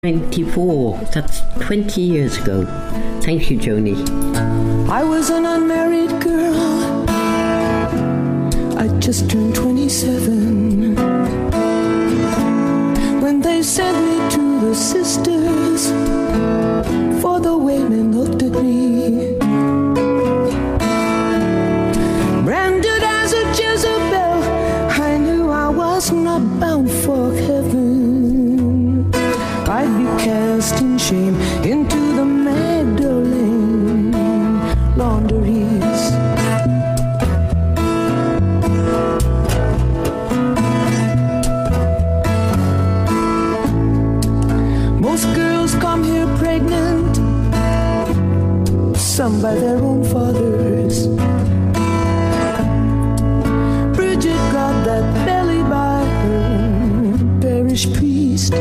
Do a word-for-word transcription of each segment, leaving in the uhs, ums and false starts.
ninety-four, that's twenty years ago. Thank you, Joni. I was an unmarried girl, I just turned twenty-seven, when they sent me to the sisters for the way men looked at me. Branded as a Jezebel, I knew I was not bound for heaven. I'd be cast in shame into the Magdalene laundries. Most girls come here pregnant, some by their own fathers. Bridget got that belly by her parish priest.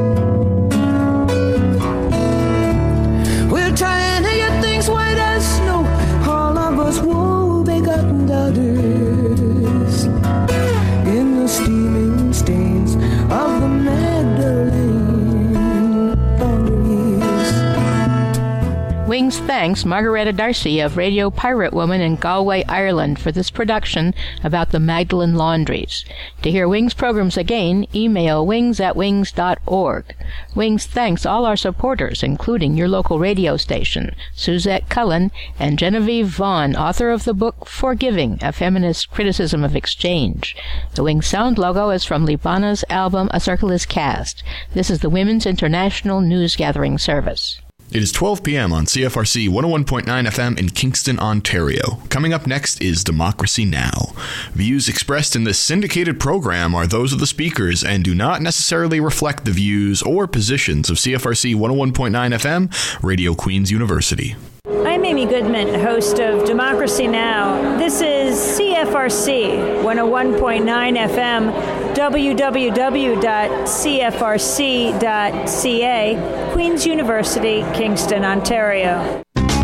In the steaming stains of the Magdalene laundries. Wings thanks Margaretta Darcy of Radio Pirate Woman in Galway, Ireland, for this production about the Magdalene laundries. To hear Wings programs again, email wings at wings dot org. Wings thanks all our supporters, including your local radio station, Suzette Cullen, and Genevieve Vaughn, author of the book Forgiving, A Feminist Criticism of Exchange. The Wings sound logo is from Libana's album A Circle is Cast. This is the Women's International News Gathering Service. It is twelve p.m. on C F R C one oh one point nine F M in Kingston, Ontario. Coming up next is Democracy Now! Views expressed in this syndicated program are those of the speakers and do not necessarily reflect the views or positions of C F R C one oh one point nine F M, Radio Queen's University. I'm Amy Goodman, host of Democracy Now! This is C F R C one oh one point nine F M, w w w dot c f r c dot c a, Queen's University, Kingston, Ontario.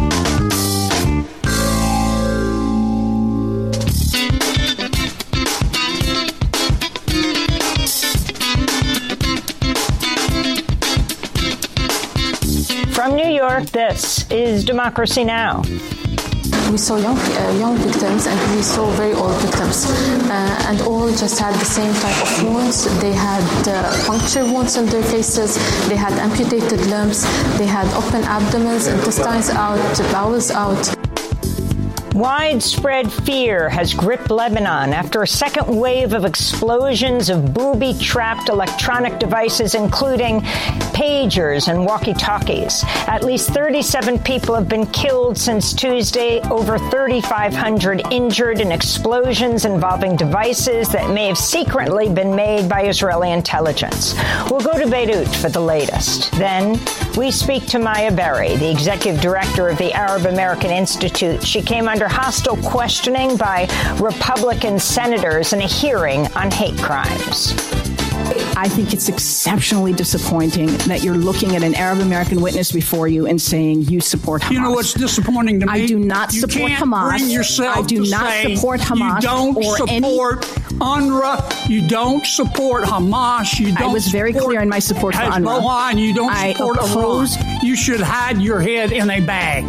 From New York, this is Democracy Now! We saw young uh, young victims and we saw very old victims, uh, and all just had the same type of wounds. They had uh, puncture wounds on their faces, they had amputated limbs, they had open abdomens, intestines out, bowels out. Widespread fear has gripped Lebanon after a second wave of explosions of booby-trapped electronic devices, including pagers and walkie-talkies. At least thirty-seven people have been killed since Tuesday, over thirty-five hundred injured in explosions involving devices that may have secretly been made by Israeli intelligence. We'll go to Beirut for the latest. Then we speak to Maya Berry, the executive director of the Arab American Institute. She came under hostile questioning by Republican senators in a hearing on hate crimes. I think it's exceptionally disappointing that you're looking at an Arab American witness before you and saying you support Hamas. You know what's disappointing to me? I do not you support can't Hamas. Bring yourself I do to not say support Hamas. You don't or support any... UNRWA. You don't support Hamas. You don't. I was very support clear in my support for UNRWA. Hezbollah, and you don't I support oppose... Iran. You should hide your head in a bag.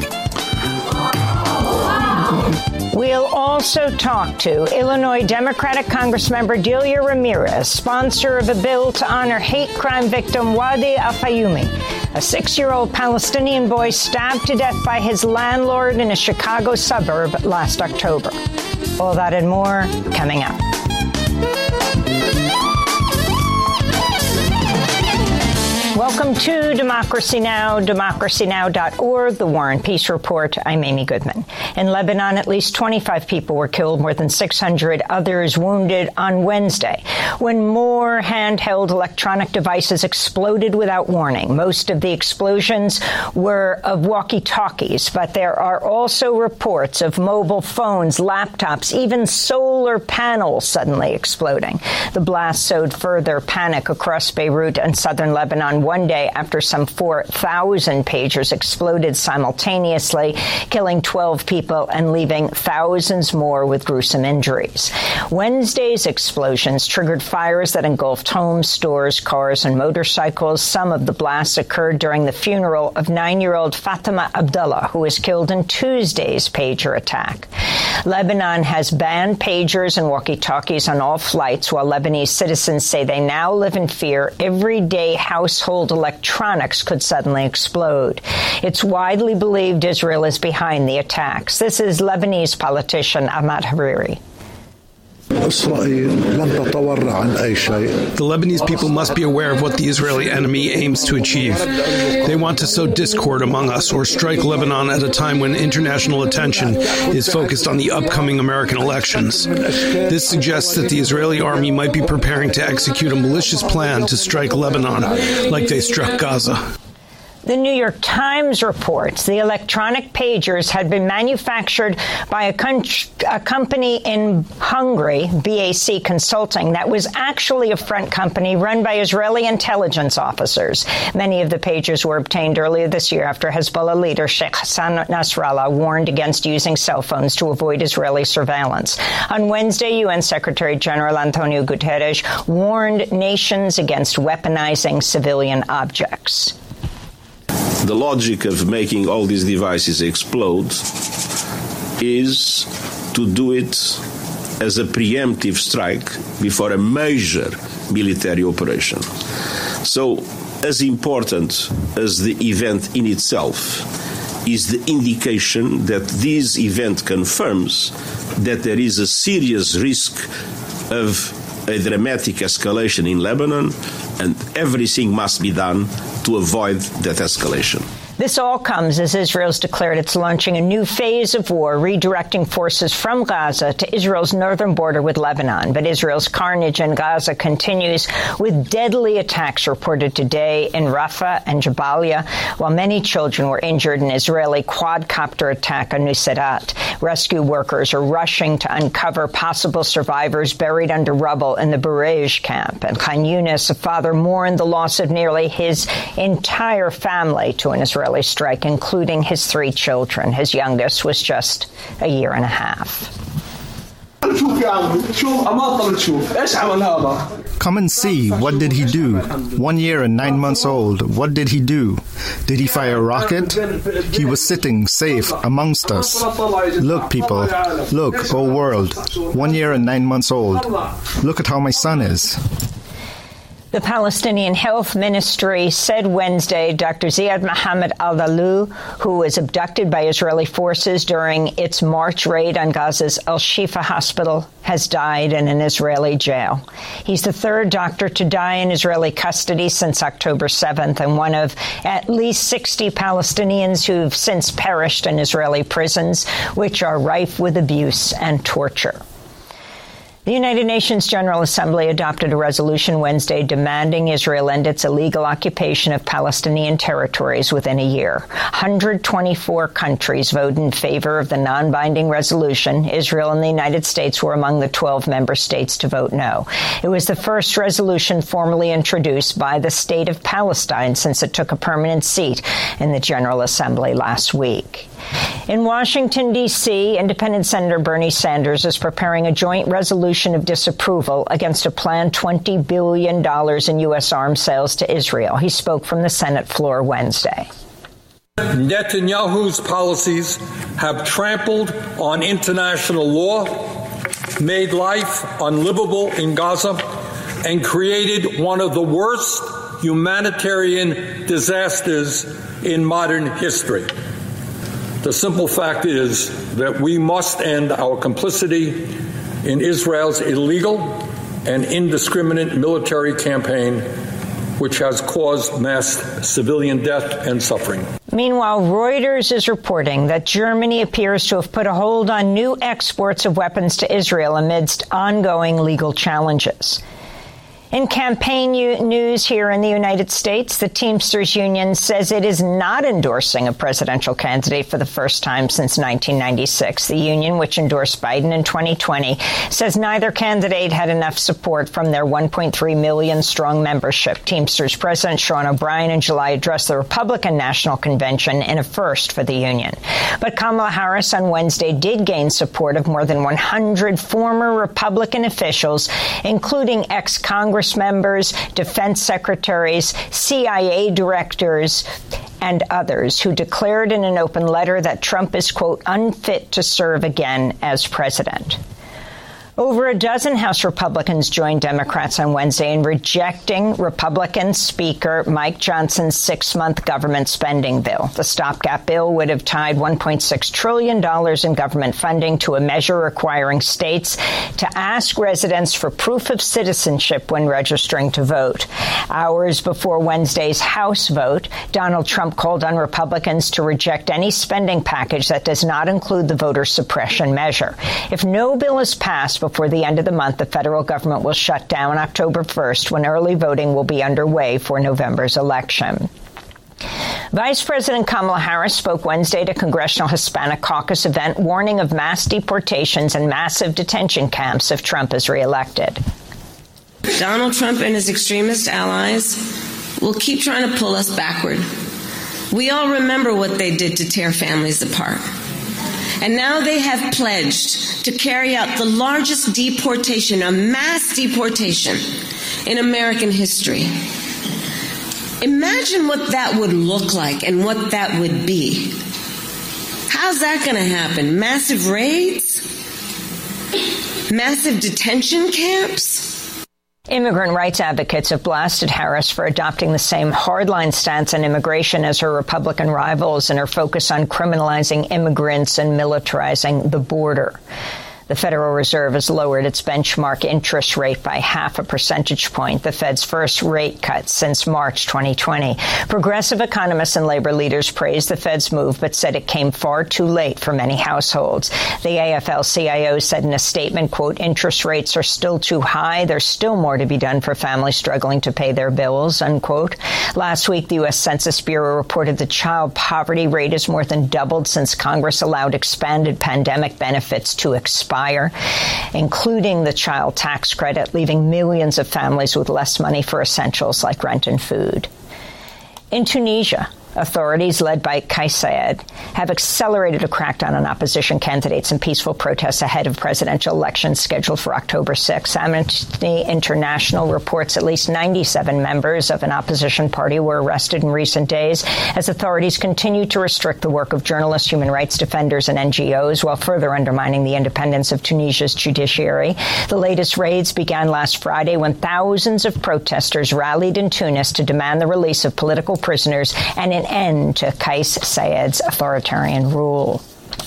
We'll also talk to Illinois Democratic Congressmember Delia Ramirez, sponsor of a bill to honor hate crime victim Wadi Al-Fayumi, a six-year-old Palestinian boy stabbed to death by his landlord in a Chicago suburb last October. All that and more coming up. Welcome to Democracy Now!, democracy now dot org, the War and Peace Report. I'm Amy Goodman. In Lebanon, at least twenty-five people were killed, more than six hundred others wounded on Wednesday, when more handheld electronic devices exploded without warning. Most of the explosions were of walkie-talkies, but there are also reports of mobile phones, laptops, even solar panels suddenly exploding. The blast sowed further panic across Beirut and southern Lebanon, Lebanon one day after some four thousand pagers exploded simultaneously, killing twelve people and leaving thousands more with gruesome injuries. Wednesday's explosions triggered fires that engulfed homes, stores, cars, and motorcycles. Some of the blasts occurred during the funeral of nine-year-old Fatima Abdullah, who was killed in Tuesday's pager attack. Lebanon has banned pagers and walkie-talkies on all flights, while Lebanese citizens say they now live in fear everyday household electronics could suddenly explode. It's widely believed Israel is behind the attacks. This is Lebanese politician Ahmad Hariri. The Lebanese people must be aware of what the Israeli enemy aims to achieve. They want to sow discord among us or strike Lebanon at a time when international attention is focused on the upcoming American elections. This suggests that the Israeli army might be preparing to execute a malicious plan to strike Lebanon like they struck Gaza. The New York Times reports the electronic pagers had been manufactured by a, con- a company in Hungary, B A C Consulting, that was actually a front company run by Israeli intelligence officers. Many of the pagers were obtained earlier this year after Hezbollah leader Sheikh Hassan Nasrallah warned against using cell phones to avoid Israeli surveillance. On Wednesday, U N Secretary General Antonio Guterres warned nations against weaponizing civilian objects. The logic of making all these devices explode is to do it as a preemptive strike before a major military operation. So, as important as the event in itself is the indication that this event confirms that there is a serious risk of a dramatic escalation in Lebanon, and everything must be done to avoid that escalation. This all comes as Israel's declared it's launching a new phase of war, redirecting forces from Gaza to Israel's northern border with Lebanon. But Israel's carnage in Gaza continues, with deadly attacks reported today in Rafah and Jabalia, while many children were injured in an Israeli quadcopter attack on Nuseirat. Rescue workers are rushing to uncover possible survivors buried under rubble in the Burej camp. And Khan Yunis, a father, mourned the loss of nearly his entire family to an Israeli strike, including his three children. His youngest was just a year and a half. Come and see. What did he do? One year and nine months old. What did he do? Did he fire a rocket? He was sitting safe amongst us. Look, people. Look, oh world. One year and nine months old. Look at how my son is. The Palestinian Health Ministry said Wednesday Doctor Ziad Mohammed al-Dalou, who was abducted by Israeli forces during its March raid on Gaza's Al-Shifa hospital, has died in an Israeli jail. He's the third doctor to die in Israeli custody since October seventh, and one of at least sixty Palestinians who've since perished in Israeli prisons, which are rife with abuse and torture. The United Nations General Assembly adopted a resolution Wednesday demanding Israel end its illegal occupation of Palestinian territories within a year. one hundred twenty-four countries voted in favor of the non-binding resolution. Israel and the United States were among the twelve member states to vote no. It was the first resolution formally introduced by the state of Palestine since it took a permanent seat in the General Assembly last week. In Washington, D C, Independent Senator Bernie Sanders is preparing a joint resolution of disapproval against a planned twenty billion dollars in U S arms sales to Israel. He spoke from the Senate floor Wednesday. Netanyahu's policies have trampled on international law, made life unlivable in Gaza, and created one of the worst humanitarian disasters in modern history. The simple fact is that we must end our complicity in Israel's illegal and indiscriminate military campaign, which has caused mass civilian death and suffering. Meanwhile, Reuters is reporting that Germany appears to have put a hold on new exports of weapons to Israel amidst ongoing legal challenges. In campaign u- news here in the United States, the Teamsters Union says it is not endorsing a presidential candidate for the first time since nineteen ninety-six. The union, which endorsed Biden in twenty twenty, says neither candidate had enough support from their one point three million strong membership. Teamsters President Sean O'Brien in July addressed the Republican National Convention in a first for the union. But Kamala Harris on Wednesday did gain support of more than one hundred former Republican officials, including ex-Congress members, defense secretaries, C I A directors, and others who declared in an open letter that Trump is, quote, unfit to serve again as president. Over a dozen House Republicans joined Democrats on Wednesday in rejecting Republican Speaker Mike Johnson's six-month government spending bill. The stopgap bill would have tied one point six trillion dollars in government funding to a measure requiring states to ask residents for proof of citizenship when registering to vote. Hours before Wednesday's House vote, Donald Trump called on Republicans to reject any spending package that does not include the voter suppression measure. If no bill is passed before the end of the month, the federal government will shut down October first, when early voting will be underway for November's election. Vice President Kamala Harris spoke Wednesday at a Congressional Hispanic Caucus event, warning of mass deportations and massive detention camps if Trump is reelected. Donald Trump and his extremist allies will keep trying to pull us backward. We all remember what they did to tear families apart. And now they have pledged to carry out the largest deportation, a mass deportation in American history. Imagine what that would look like and what that would be. How's that going to happen? Massive raids? Massive detention camps? Immigrant rights advocates have blasted Harris for adopting the same hardline stance on immigration as her Republican rivals and her focus on criminalizing immigrants and militarizing the border. The Federal Reserve has lowered its benchmark interest rate by half a percentage point, the Fed's first rate cut since March twenty twenty. Progressive economists and labor leaders praised the Fed's move, but said it came far too late for many households. The A F L C I O said in a statement, quote, interest rates are still too high. There's still more to be done for families struggling to pay their bills, unquote. Last week, the U S Census Bureau reported the child poverty rate has more than doubled since Congress allowed expanded pandemic benefits to expire, including the child tax credit, leaving millions of families with less money for essentials like rent and food. In Tunisia, authorities led by Kais Saied have accelerated a crackdown on opposition candidates in peaceful protests ahead of presidential elections scheduled for October sixth. Amnesty International reports at least ninety-seven members of an opposition party were arrested in recent days as authorities continue to restrict the work of journalists, human rights defenders, and N G Os while further undermining the independence of Tunisia's judiciary. The latest raids began last Friday when thousands of protesters rallied in Tunis to demand the release of political prisoners and an end to Kais Saied's authoritarian rule.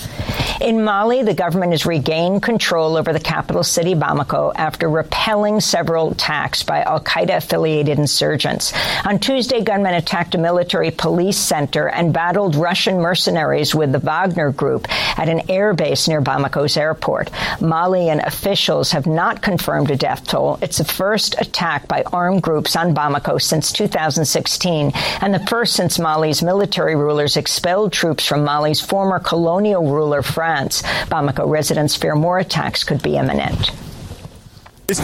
In Mali, the government has regained control over the capital city, Bamako, after repelling several attacks by al-Qaeda-affiliated insurgents. On Tuesday, gunmen attacked a military police center and battled Russian mercenaries with the Wagner Group at an airbase near Bamako's airport. Malian officials have not confirmed a death toll. It's the first attack by armed groups on Bamako since two thousand sixteen, and the first since Mali's military rulers expelled troops from Mali's former colonial ruler, France. Bamako residents fear more attacks could be imminent. There's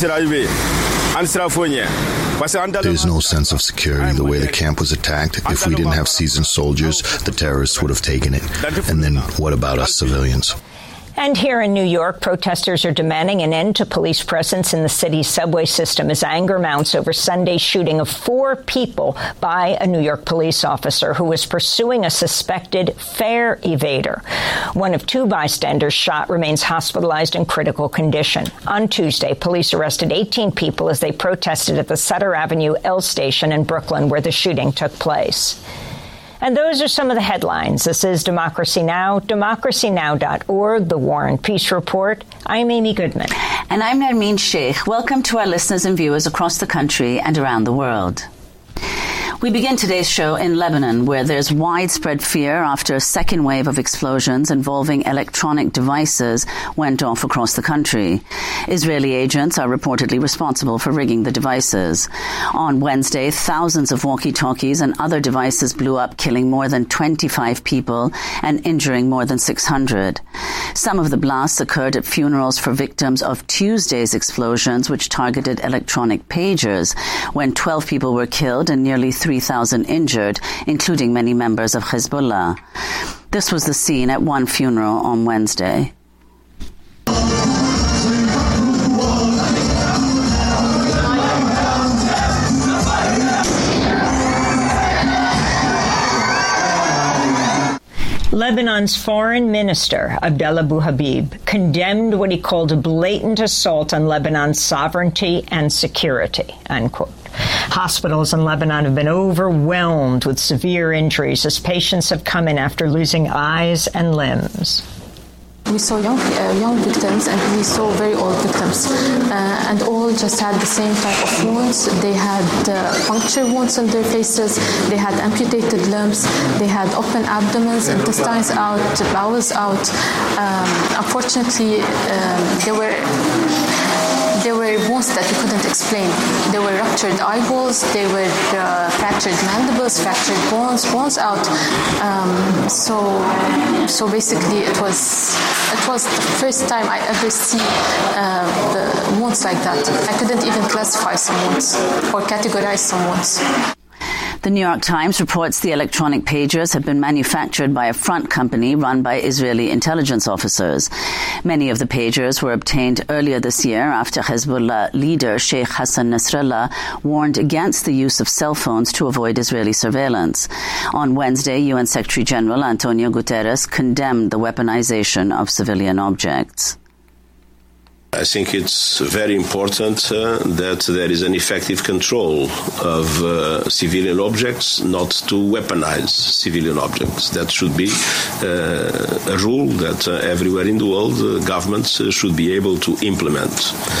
no sense of security the way the camp was attacked. If we didn't have seasoned soldiers, the terrorists would have taken it. And then what about us civilians? And here in New York, protesters are demanding an end to police presence in the city's subway system as anger mounts over Sunday's shooting of four people by a New York police officer who was pursuing a suspected fare evader. One of two bystanders shot remains hospitalized in critical condition. On Tuesday, police arrested eighteen people as they protested at the Sutter Avenue L station in Brooklyn, where the shooting took place. And those are some of the headlines. This is Democracy Now!, democracy now dot org, The War and Peace Report. I'm Amy Goodman. And I'm Nermeen Sheikh. Welcome to our listeners and viewers across the country and around the world. We begin today's show in Lebanon, where there's widespread fear after a second wave of explosions involving electronic devices went off across the country. Israeli agents are reportedly responsible for rigging the devices. On Wednesday, thousands of walkie-talkies and other devices blew up, killing more than twenty-five people and injuring more than six hundred. Some of the blasts occurred at funerals for victims of Tuesday's explosions, which targeted electronic pagers, when twelve people were killed and nearly three thousand injured, including many members of Hezbollah. This was the scene at one funeral on Wednesday. Lebanon's foreign minister, Abdallah Abu Habib, condemned what he called a blatant assault on Lebanon's sovereignty and security, unquote. Hospitals in Lebanon have been overwhelmed with severe injuries as patients have come in after losing eyes and limbs. We saw young uh, young victims and we saw very old victims, uh, and all just had the same type of wounds. They had uh, puncture wounds on their faces, they had amputated limbs, they had open abdomens, intestines out, bowels out. Um, unfortunately, um, there were There were wounds that we couldn't explain. There were ruptured eyeballs, there were uh, fractured mandibles, fractured bones, bones out. Um, so, so basically, it was it was the first time I ever see uh, the wounds like that. I couldn't even classify some wounds or categorize some wounds. The New York Times reports the electronic pagers have been manufactured by a front company run by Israeli intelligence officers. Many of the pagers were obtained earlier this year after Hezbollah leader Sheikh Hassan Nasrallah warned against the use of cell phones to avoid Israeli surveillance. On Wednesday, U N Secretary General Antonio Guterres condemned the weaponization of civilian objects. I think it's very important uh, that there is an effective control of uh, civilian objects, not to weaponize civilian objects. That should be uh, a rule that uh, everywhere in the world uh, governments uh, should be able to implement.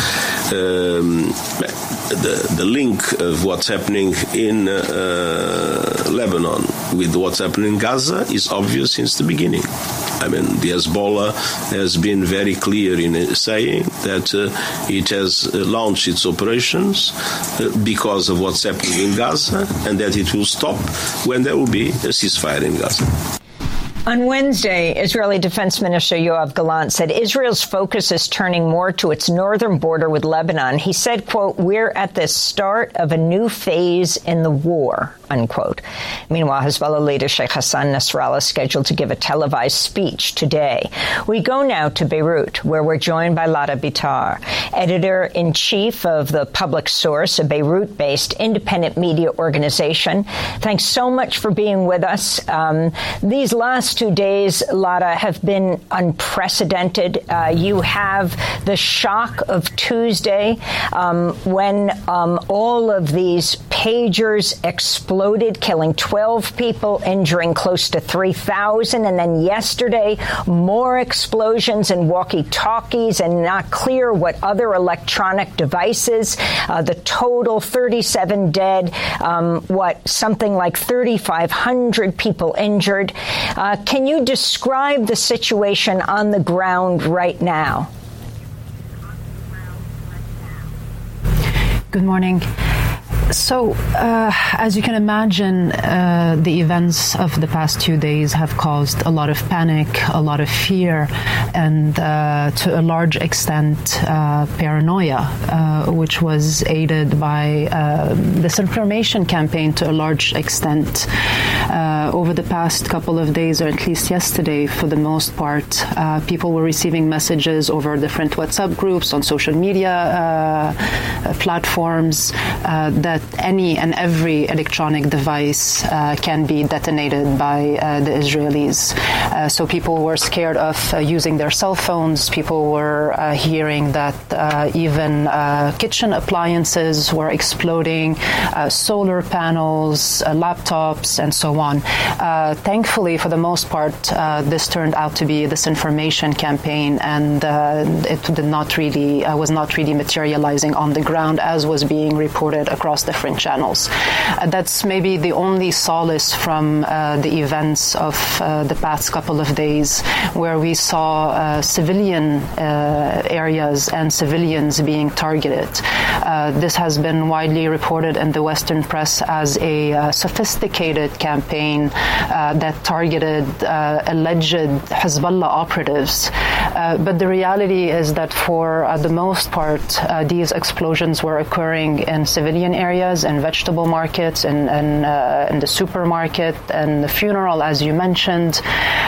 Um, the, the link of what's happening in uh, Lebanon with what's happening in Gaza is obvious since the beginning. I mean, the Hezbollah has been very clear in saying that uh, it has uh, launched its operations uh, because of what's happening in Gaza, and that it will stop when there will be a ceasefire in Gaza. On Wednesday, Israeli Defense Minister Yoav Gallant said Israel's focus is turning more to its northern border with Lebanon. He said, quote, "We're at the start of a new phase in the war," unquote. Meanwhile, Hezbollah leader Sheikh Hassan Nasrallah is scheduled to give a televised speech today. We go now to Beirut, where we're joined by Lara Bitar, editor-in-chief of The Public Source, a Beirut-based independent media organization. Thanks so much for being with us. Um, these last two days, Lara, have been unprecedented. Uh, you have the shock of Tuesday um, when um, all of these pagers exploded, killing twelve people, injuring close to three thousand. And then yesterday, more explosions and walkie-talkies, and not clear what other electronic devices. Uh, the total, thirty-seven dead, um, what, something like thirty-five hundred people injured. Uh, Can you describe the situation on the ground right now? Good morning. So, uh, as you can imagine, uh, the events of the past two days have caused a lot of panic, a lot of fear, and uh, to a large extent, uh, paranoia, uh, which was aided by uh, disinformation campaign to a large extent. Uh, over the past couple of days, or at least yesterday, for the most part, uh, people were receiving messages over different WhatsApp groups, on social media uh, platforms, uh, that any and every electronic device uh, can be detonated by uh, the Israelis. Uh, so people were scared of uh, using their cell phones. People were uh, hearing that uh, even uh, kitchen appliances were exploding, uh, solar panels, uh, laptops, and so on. Uh, thankfully, for the most part, uh, this turned out to be a disinformation campaign, and uh, it did not really uh, was not really materializing on the ground as was being reported across across different channels. Uh, that's maybe the only solace from uh, the events of uh, the past couple of days, where we saw uh, civilian uh, areas and civilians being targeted. Uh, this has been widely reported in the Western press as a uh, sophisticated campaign uh, that targeted uh, alleged Hezbollah operatives. Uh, but the reality is that for uh, the most part, uh, these explosions were occurring in civilian areas, in vegetable markets, in, in, uh, in the supermarket, and the funeral, as you mentioned.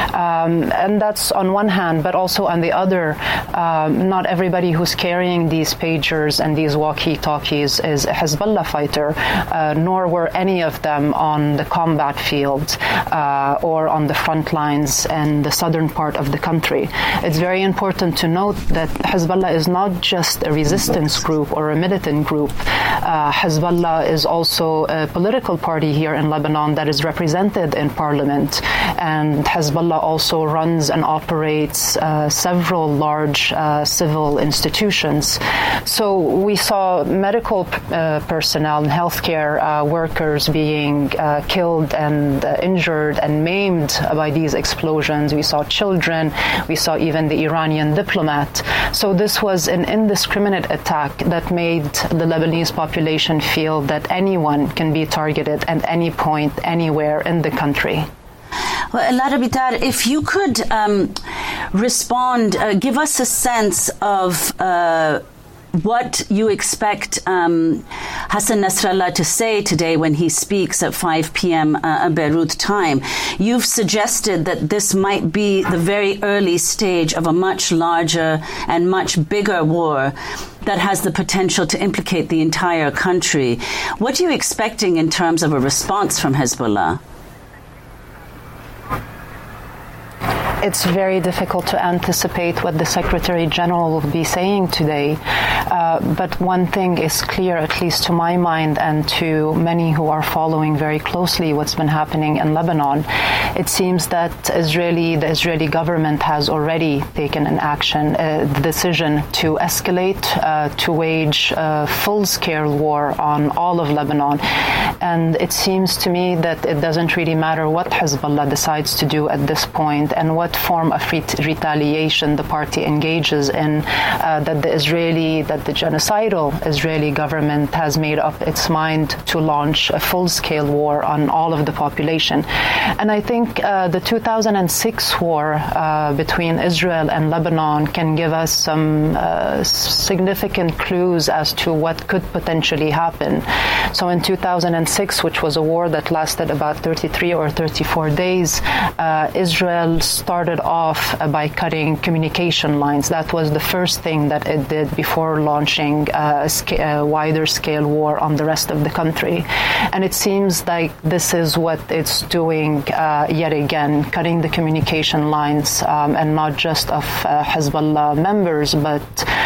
Um, and that's on one hand, but also on the other, um, not everybody who's carrying these pagers and these walkie-talkies is a Hezbollah fighter, uh, nor were any of them on the combat field uh, or on the front lines in the southern part of the country. It's very important to note that Hezbollah is not just a resistance group or a militant group. Uh, Hezbollah is also a political party here in Lebanon that is represented in parliament, and Hezbollah also runs and operates uh, several large uh, civil institutions. So we saw medical uh, personnel and healthcare uh, workers being uh, killed and uh, injured and maimed by these explosions. We saw children. We saw even the Iranian diplomat. So this was an indiscriminate attack that made the Lebanese population feel that anyone can be targeted at any point, anywhere in the country. Well, Lara Bitar, if you could um, respond, uh, give us a sense of uh, what you expect um, Hassan Nasrallah to say today when he speaks at five p.m. Uh, Beirut time. You've suggested that this might be the very early stage of a much larger and much bigger war that has the potential to implicate the entire country. What are you expecting in terms of a response from Hezbollah? It's very difficult to anticipate what the Secretary General will be saying today. Uh, but one thing is clear, at least to my mind and to many who are following very closely what's been happening in Lebanon. It seems that Israeli, the Israeli government has already taken an action, a decision to escalate, uh, to wage a full-scale war on all of Lebanon. And it seems to me that it doesn't really matter what Hezbollah decides to do at this point and what form of ret- retaliation the party engages in, uh, that the Israeli, that the genocidal Israeli government has made up its mind to launch a full-scale war on all of the population. And I think uh, the two thousand six war uh, between Israel and Lebanon can give us some uh, significant clues as to what could potentially happen. So in two thousand six, which was a war that lasted about thirty-three or thirty-four days, uh, Israel started off by cutting communication lines. That was the first thing that it did before launching a, sc- a wider scale war on the rest of the country. And it seems like this is what it's doing uh, yet again, cutting the communication lines, um, and not just of uh, Hezbollah members, but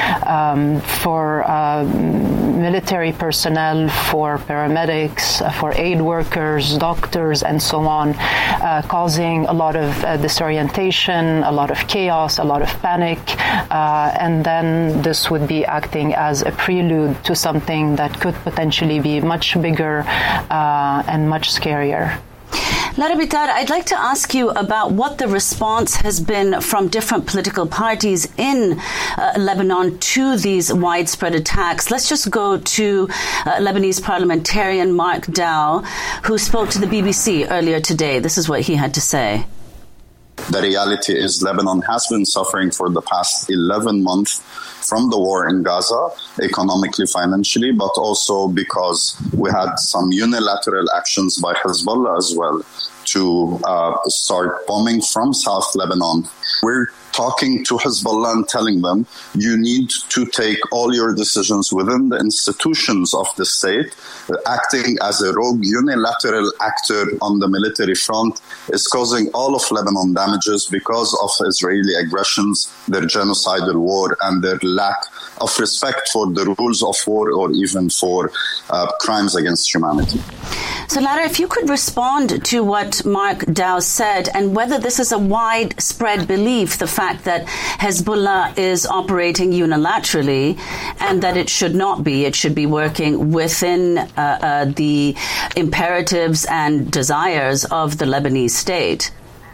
um, for uh, military personnel, for paramedics, uh, for aid workers, doctors, and so on, uh, causing a lot of uh, disorientation, a lot of chaos, a lot of panic, uh, and then this would be acting as a prelude to something that could potentially be much bigger uh, and much scarier. Lara Bitar, I'd like to ask you about what the response has been from different political parties in uh, Lebanon to these widespread attacks. Let's just go to uh, Lebanese parliamentarian Mark Dow, who spoke to the B B C earlier today. This is what he had to say. The reality is Lebanon has been suffering for the past eleven months from the war in Gaza, economically, financially, but also because we had some unilateral actions by Hezbollah as well to uh, start bombing from South Lebanon. We're talking to Hezbollah and telling them, you need to take all your decisions within the institutions of the state. Acting as a rogue unilateral actor on the military front is causing all of Lebanon damages because of Israeli aggressions, their genocidal war, and their lack of respect for the rules of war or even for uh, crimes against humanity. So, Lara, if you could respond to what Mark Dow said and whether this is a widespread belief, the fact that Hezbollah is operating unilaterally and that it should not be. It should be working within uh, uh, the imperatives and desires of the Lebanese state.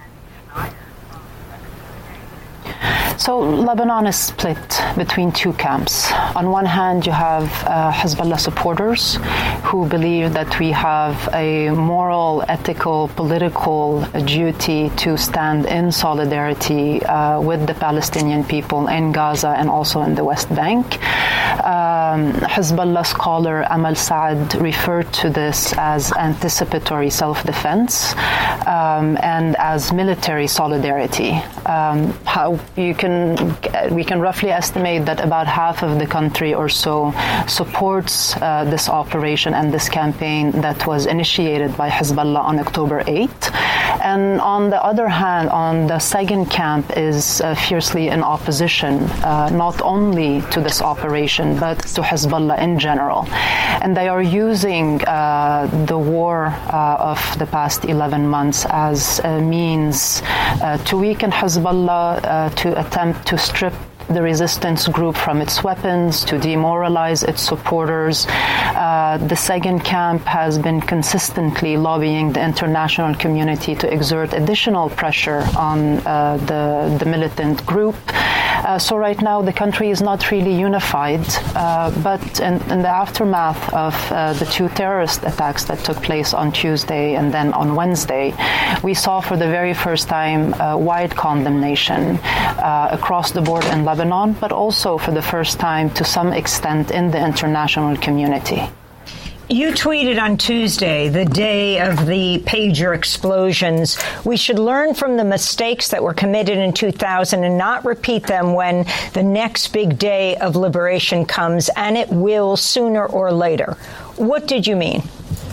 So Lebanon is split between two camps. On one hand, you have uh, Hezbollah supporters who believe that we have a moral, ethical, political duty to stand in solidarity uh, with the Palestinian people in Gaza and also in the West Bank. Um, Hezbollah scholar Amal Saad referred to this as anticipatory self-defense um, and as military solidarity. Um, how you can we can roughly estimate that about half of the country or so supports uh, this operation and this campaign that was initiated by Hezbollah on October eighth. And on the other hand, on the second camp is uh, fiercely in opposition, uh, not only to this operation, but to Hezbollah in general. And they are using uh, the war uh, of the past eleven months as a means uh, to weaken Hezbollah, uh, to attempt to strip the resistance group from its weapons, to demoralize its supporters. Uh, the second camp has been consistently lobbying the international community to exert additional pressure on uh, the, the militant group. Uh, so right now the country is not really unified, uh, but in, in the aftermath of uh, the two terrorist attacks that took place on Tuesday and then on Wednesday, we saw for the very first time uh, wide condemnation uh, across the board in Lebanon, but also for the first time to some extent in the international community. You tweeted on Tuesday, the day of the pager explosions, we should learn from the mistakes that were committed in two thousand and not repeat them when the next big day of liberation comes, and it will sooner or later. What did you mean?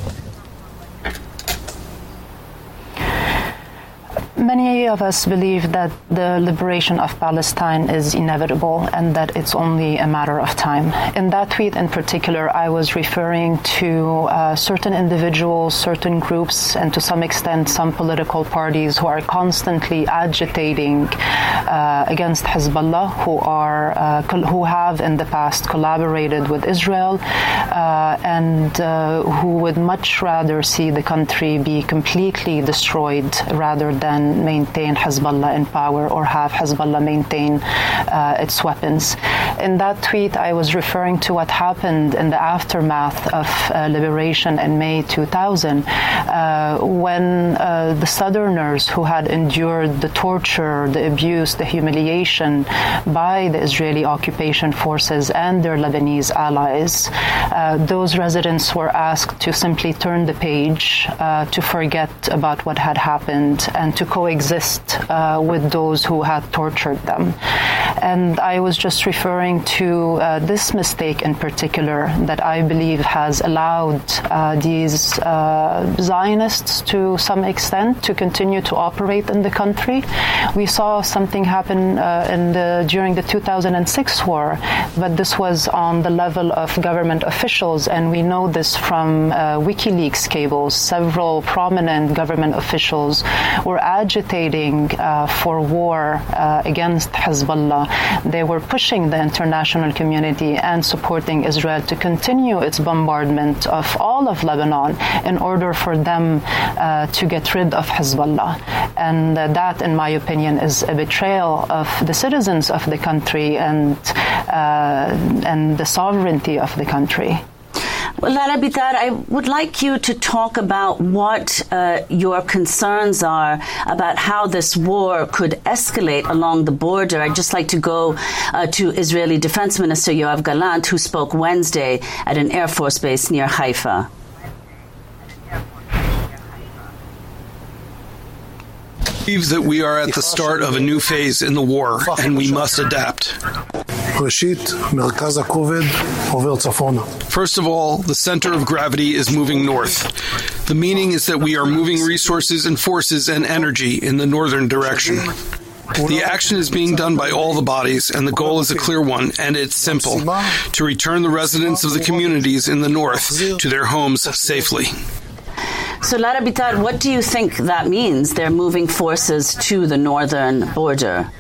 Many of us believe that the liberation of Palestine is inevitable and that it's only a matter of time. In that tweet in particular, I was referring to uh, certain individuals, certain groups, and to some extent some political parties who are constantly agitating uh, against Hezbollah, who are uh, col- who have in the past collaborated with Israel, uh, and uh, who would much rather see the country be completely destroyed rather than maintain Hezbollah in power or have Hezbollah maintain uh, its weapons. In that tweet, I was referring to what happened in the aftermath of uh, liberation in May two thousand, uh, when uh, the Southerners who had endured the torture, the abuse, the humiliation by the Israeli occupation forces and their Lebanese allies, uh, those residents were asked to simply turn the page, uh, to forget about what had happened, and to coexist uh, with those who had tortured them. And I was just referring to uh, this mistake in particular that I believe has allowed uh, these uh, Zionists to some extent to continue to operate in the country. We saw something happen uh, in the during the two thousand six war, but this was on the level of government officials, and we know this from uh, WikiLeaks cables. Several prominent government officials were agitating uh, for war uh, against Hezbollah. They were pushing the international community and supporting Israel to continue its bombardment of all of Lebanon in order for them uh, to get rid of Hezbollah. And uh, that, in my opinion, is a betrayal of the citizens of the country and uh, and the sovereignty of the country. Well, Lara Bitar, I would like you to talk about what uh, your concerns are about how this war could escalate along the border. I'd just like to go uh, to Israeli Defense Minister Yoav Gallant, who spoke Wednesday at an Air Force base near Haifa. I believe that we are at the start of a new phase in the war, and we must adapt. First of all, the center of gravity is moving north. The meaning is that we are moving resources and forces and energy in the northern direction. The action is being done by all the bodies, and the goal is a clear one, and it's simple: to return the residents of the communities in the north to their homes safely. So, Lara Bitar, what do you think that means? They're moving forces to the northern border.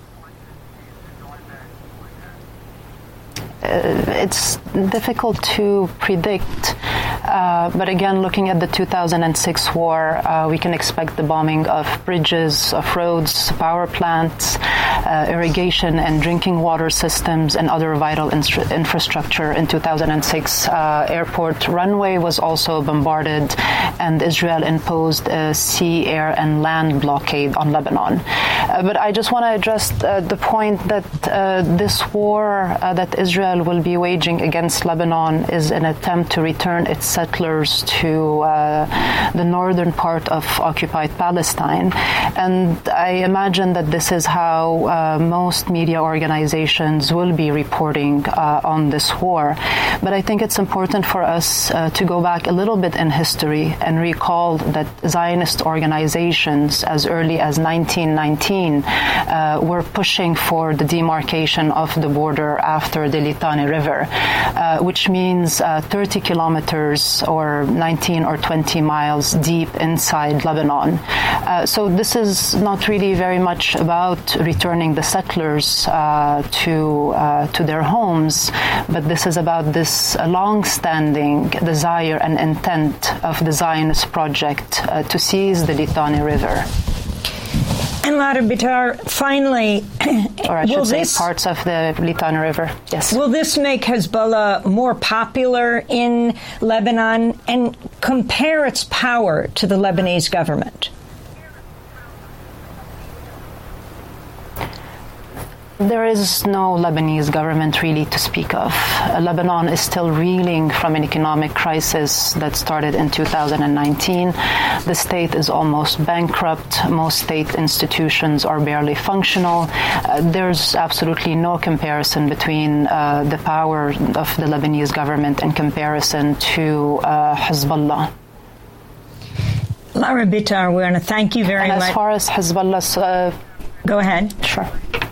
Uh, it's difficult to predict. Uh, but again, looking at the two thousand six war, uh, we can expect the bombing of bridges, of roads, power plants, uh, irrigation and drinking water systems, and other vital instru- infrastructure. In two thousand six, uh, airport runway was also bombarded, and Israel imposed a sea, air, and land blockade on Lebanon. Uh, but I just want to address uh, the point that uh, this war uh, that Israel will be waging against Lebanon is an attempt to return its settlers to uh, the northern part of occupied Palestine. And I imagine that this is how uh, most media organizations will be reporting uh, on this war. But I think it's important for us uh, to go back a little bit in history and recall that Zionist organizations as early as nineteen nineteen uh, were pushing for the demarcation of the border after the Litani River, uh, which means uh, thirty kilometers or nineteen or twenty miles deep inside Lebanon. Uh, so this is not really very much about returning the settlers uh, to uh, to their homes, but this is about this uh, long-standing desire and intent of the Zionist project uh, to seize the Litani River. And Lara Bitar, finally, or I should will say this, parts of the Litani River. Yes. Will this make Hezbollah more popular in Lebanon and compare its power to the Lebanese government? There is no Lebanese government really to speak of. Uh, Lebanon is still reeling from an economic crisis that started in two thousand nineteen. The state is almost bankrupt. Most state institutions are barely functional. Uh, there's absolutely no comparison between uh, the power of the Lebanese government in comparison to uh, Hezbollah. Lara Bitar, we want to thank you very and much. As far as Hezbollah's... Uh, Go ahead. Sure.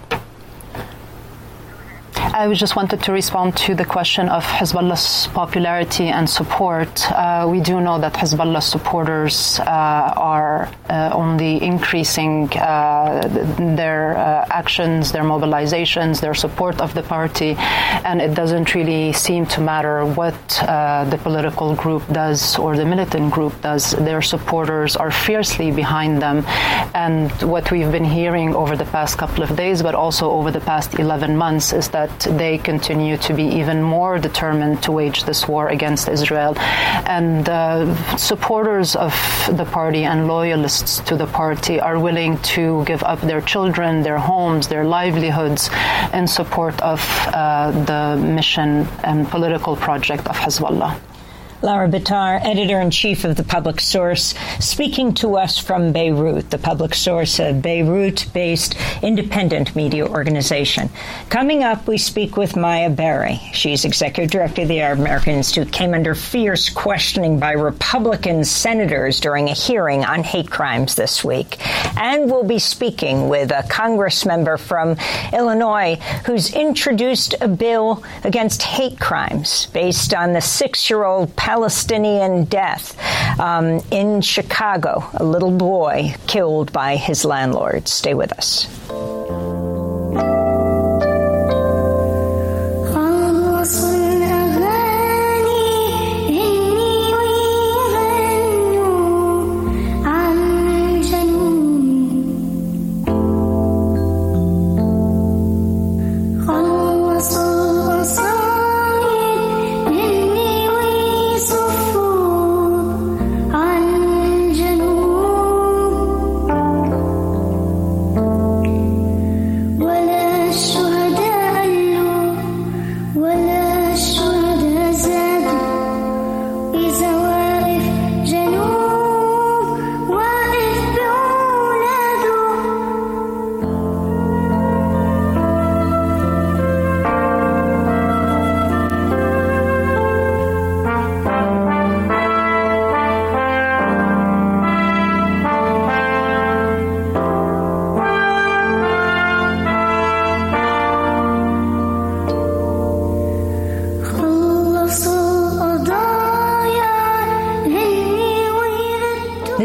I just wanted to respond to the question of Hezbollah's popularity and support. Uh, we do know that Hezbollah supporters uh, are uh, only increasing uh, their uh, actions, their mobilizations, their support of the party, and it doesn't really seem to matter what uh, the political group does or the militant group does. Their supporters are fiercely behind them, and what we've been hearing over the past couple of days, but also over the past eleven months, is that they continue to be even more determined to wage this war against Israel. And uh, supporters of the party and loyalists to the party are willing to give up their children, their homes, their livelihoods in support of uh, the mission and political project of Hezbollah. Lara Bitar, editor-in-chief of The Public Source, speaking to us from Beirut. The Public Source, a Beirut-based independent media organization. Coming up, we speak with Maya Berry. She's executive director of the Arab American Institute, came under fierce questioning by Republican senators during a hearing on hate crimes this week. And we'll be speaking with a Congress member from Illinois who's introduced a bill against hate crimes based on the six-year-old Palestinian death um, in Chicago, a little boy killed by his landlord. Stay with us.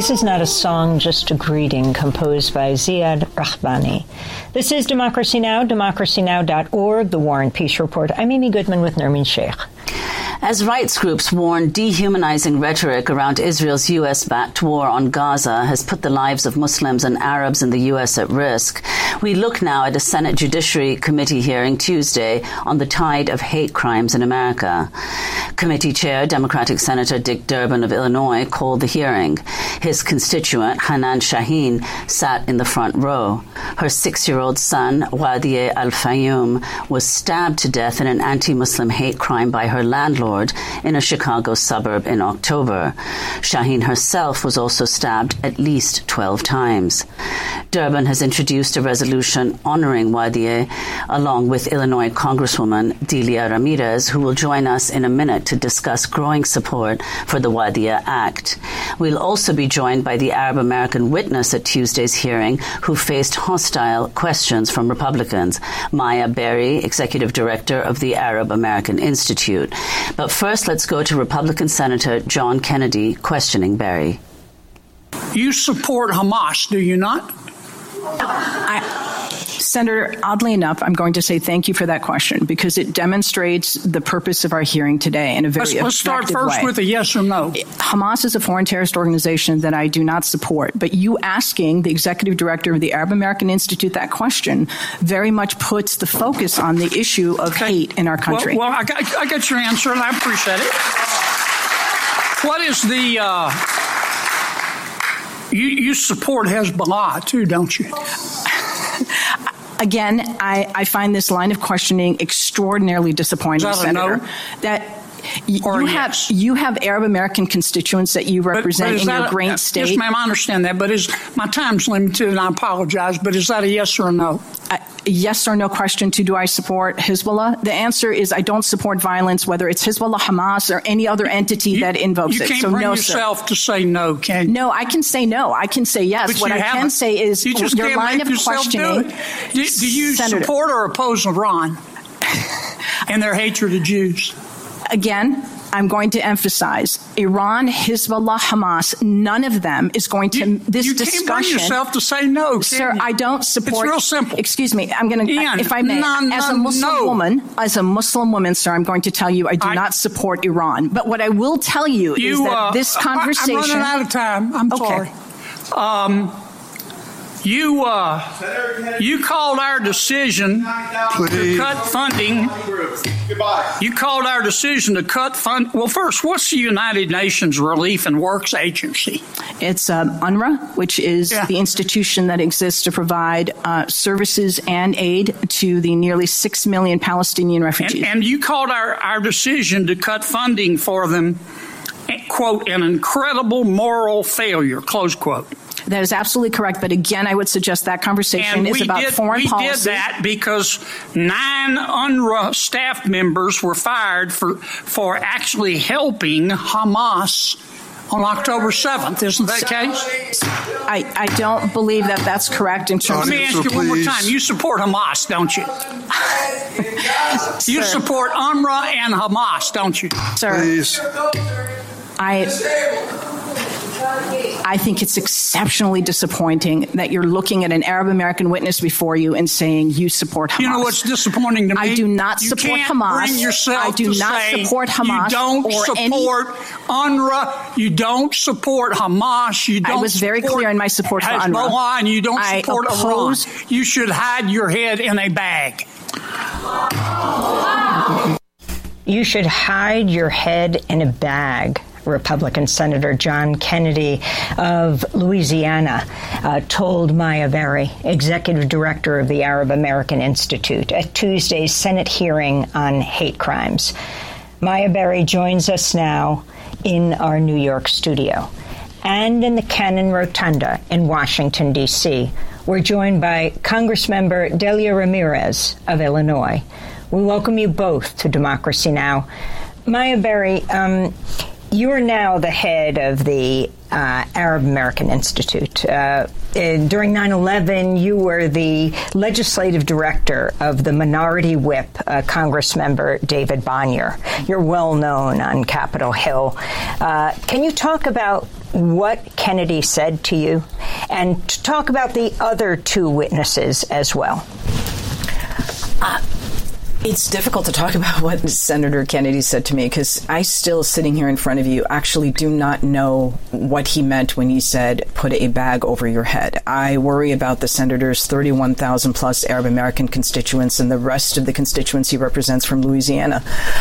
This is not a song, just a greeting, composed by Ziad Rahbani. This is Democracy Now!, democracy now dot org, The War and Peace Report. I'm Amy Goodman with Nermeen Sheikh. As rights groups warn, dehumanizing rhetoric around Israel's U S-backed war on Gaza has put the lives of Muslims and Arabs in the U S at risk. We look now at a Senate Judiciary Committee hearing Tuesday on the tide of hate crimes in America. Committee Chair, Democratic Senator Dick Durbin of Illinois, called the hearing. His constituent, Hanan Shaheen, sat in the front row. Her six-year-old son, Wadie Al-Fayoum, was stabbed to death in an anti-Muslim hate crime by her landlord in a Chicago suburb in October. Shaheen herself was also stabbed at least twelve times. Durbin has introduced a resolution honoring Wadie, along with Illinois Congresswoman Delia Ramirez, who will join us in a minute to discuss growing support for the Wadie Act. We'll also be joined by the Arab American witness at Tuesday's hearing, who faced hostile questions from Republicans, Maya Berry, Executive Director of the Arab American Institute. But first, let's go to Republican Senator John Kennedy questioning Berry. You support Hamas, do you not? I, Senator, oddly enough, I'm going to say thank you for that question because it demonstrates the purpose of our hearing today in a very let's, let's start first way. with a yes or no. Hamas is a foreign terrorist organization that I do not support, but you asking the executive director of the Arab American Institute that question very much puts the focus on the issue of okay. hate in our country. Well, well I, got, I got your answer, and I appreciate it. What is the... Uh, you, you support Hezbollah, too, don't you? Again, I, I find this line of questioning extraordinarily disappointing, Senator. No? That y- you have yes. you have Arab American constituents that you represent but, but in your a, great uh, state. Yes, ma'am, I understand that, but is my time's limited, and I apologize. But is that a yes or a no? Uh, a yes or no question to do I support Hezbollah? The answer is I don't support violence, whether it's Hezbollah, Hamas, or any other entity you, that invokes you it. can't so bring no, yourself sir. to say no, can you? No, I can say no. I can say yes. But what you I can say is you just your line of questioning. Do, do you Senator, support or oppose Iran and their hatred of Jews? Again, I'm going to emphasize Iran, Hezbollah, Hamas, none of them is going to you, this you discussion. You can't bring yourself to say no, sir. you? I don't support. It's real simple. Excuse me. I'm going to, if I may, no, as a no, Muslim no. woman, as a Muslim woman, sir, I'm going to tell you I do I, not support Iran. But what I will tell you, you is that uh, this conversation. I, I'm running out of time. I'm okay. sorry. Um, You uh, you called our decision Please. to cut funding. You called our decision to cut fund. Well, first, what's the United Nations Relief and Works Agency? It's um, UNRWA, which is yeah. the institution that exists to provide uh, services and aid to the nearly six million Palestinian refugees. And, and you called our, our decision to cut funding for them, quote, an incredible moral failure, close quote. That is absolutely correct. But again, I would suggest that conversation and is about did, foreign we policy. We did that because nine UNRWA staff members were fired for, for actually helping Hamas on October seventh. Isn't that the case? I, I don't believe that that's correct in terms Let me of... ask you please. one more time. You support Hamas, don't you? You support UNRWA and Hamas, don't you? Sir, please. I... I think it's exceptionally disappointing that you're looking at an Arab American witness before you and saying you support Hamas. You know what's disappointing to me? I do not you support can't Hamas. Bring yourself I do to not say support Hamas. You don't or support any... UNRWA. You don't support Hamas. You don't. I was very clear in my support for UNRWA. Hezbollah, and you don't I support oppose... Iran. You should hide your head in a bag. You should hide your head in a bag. Republican Senator John Kennedy of Louisiana uh, told Maya Berry, executive director of the Arab American Institute, at Tuesday's Senate hearing on hate crimes. Maya Berry joins us now in our New York studio. And in the Cannon Rotunda in Washington, D C, we're joined by Congressmember Delia Ramirez of Illinois. We welcome you both to Democracy Now! Maya Berry, um, you're now the head of the uh, Arab American Institute. Uh, during nine eleven, you were the legislative director of the Minority Whip, uh, Congressmember David Bonnier. You're well known on Capitol Hill. Uh, can you talk about what Kennedy said to you, and to talk about the other two witnesses as well. Uh, It's difficult to talk about what Senator Kennedy said to me because I still, sitting here in front of you, actually do not know what he meant when he said, put a bag over your head. I worry about the senator's thirty-one thousand plus Arab American constituents and the rest of the constituents he represents from Louisiana.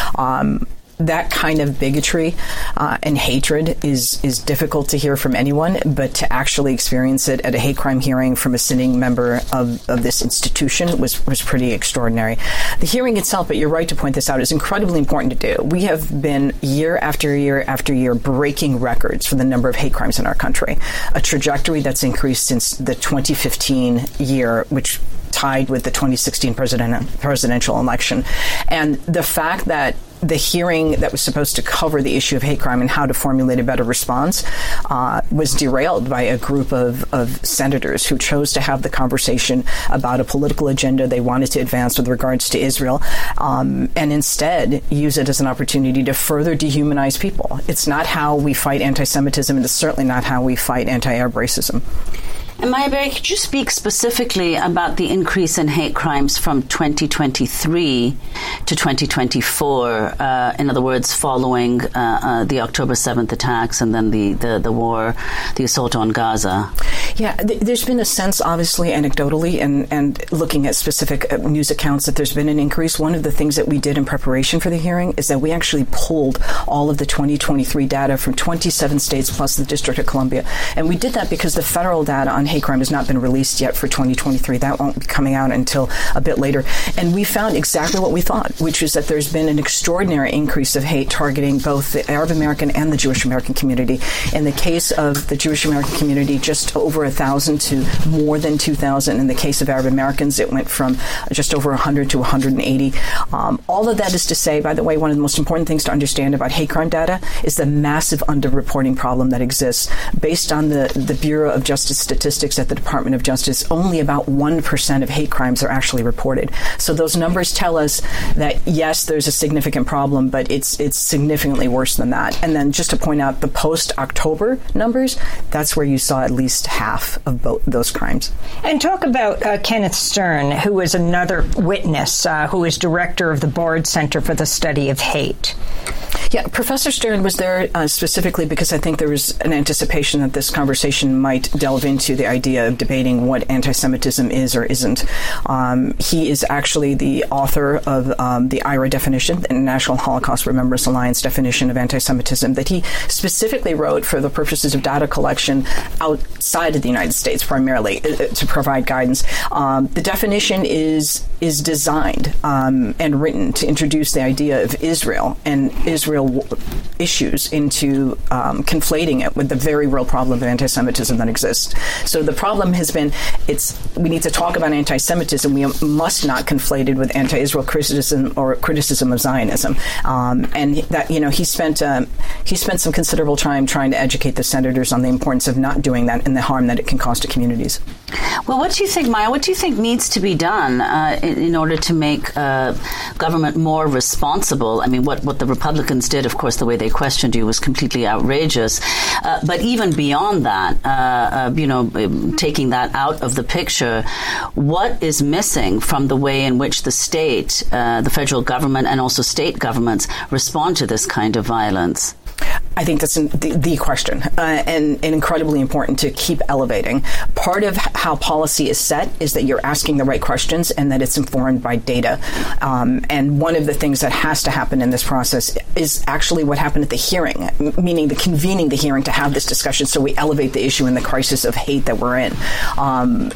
Um, That kind of bigotry uh, and hatred is is difficult to hear from anyone, but to actually experience it at a hate crime hearing from a sitting member of, of this institution was, was pretty extraordinary. The hearing itself, but you're right to point this out, is incredibly important to do. We have been year after year after year breaking records for the number of hate crimes in our country, a trajectory that's increased since the twenty fifteen year, which tied with the twenty sixteen president, presidential election. And the fact that the hearing that was supposed to cover the issue of hate crime and how to formulate a better response uh, was derailed by a group of, of senators who chose to have the conversation about a political agenda they wanted to advance with regards to Israel, um, and instead use it as an opportunity to further dehumanize people. It's not how we fight anti-Semitism, and it's certainly not how we fight anti-Arab racism. And Maya Berry, could you speak specifically about the increase in hate crimes from twenty twenty-three to twenty twenty-four? Uh, in other words, following uh, uh, the October seventh attacks and then the, the, the war, the assault on Gaza? Yeah, th- there's been a sense, obviously, anecdotally, and, and looking at specific uh, news accounts, that there's been an increase. One of the things that we did in preparation for the hearing is that we actually pulled all of the twenty twenty-three data from twenty-seven states plus the District of Columbia. And we did that because the federal data on hate crime has not been released yet for twenty twenty-three. That won't be coming out until a bit later. And we found exactly what we thought, which is that there's been an extraordinary increase of hate targeting both the Arab American and the Jewish American community. In the case of the Jewish American community, just over a thousand to more than two thousand. In the case of Arab Americans, it went from just over one hundred to one hundred eighty. Um, all of that is to say, by the way, one of the most important things to understand about hate crime data is the massive underreporting problem that exists. Based on the, the Bureau of Justice statistics at the Department of Justice, only about one percent of hate crimes are actually reported. So those numbers tell us that, yes, there's a significant problem, but it's it's significantly worse than that. And then just to point out the post-October numbers, that's where you saw at least half of both those crimes. And talk about uh, Kenneth Stern, who was another witness, uh, who is director of the Bard Center for the Study of Hate. Yeah, Professor Stern was there uh, specifically because I think there was an anticipation that this conversation might delve into the idea of debating what anti-Semitism is or isn't. Um, he is actually the author of um, the I R A definition, the International Holocaust Remembrance Alliance definition of anti-Semitism, that he specifically wrote for the purposes of data collection outside of the United States, primarily, uh, to provide guidance. Um, the definition is is designed um, and written to introduce the idea of Israel and Israel w- issues into um, conflating it with the very real problem of anti-Semitism that exists. So the problem has been, it's we need to talk about anti-Semitism. We must not conflate it with anti-Israel criticism or criticism of Zionism. Um, and that, you know, he spent um, he spent some considerable time trying to educate the senators on the importance of not doing that and the harm that it can cause to communities. Well, what do you think, Maya? What do you think needs to be done uh, in, in order to make uh, government more responsible? I mean, what, what the Republicans did, of course, the way they questioned you was completely outrageous. Uh, but even beyond that, uh, uh, you know, taking that out of the picture, what is missing from the way in which the state, uh, the federal government, and also state governments respond to this kind of violence? I think that's an, the, the question, uh, and, and incredibly important to keep elevating. Part of how policy is set is that you're asking the right questions and that it's informed by data. Um, and one of the things that has to happen in this process is actually what happened at the hearing, m- meaning the convening the hearing to have this discussion so we elevate the issue and the crisis of hate that we're in. Um,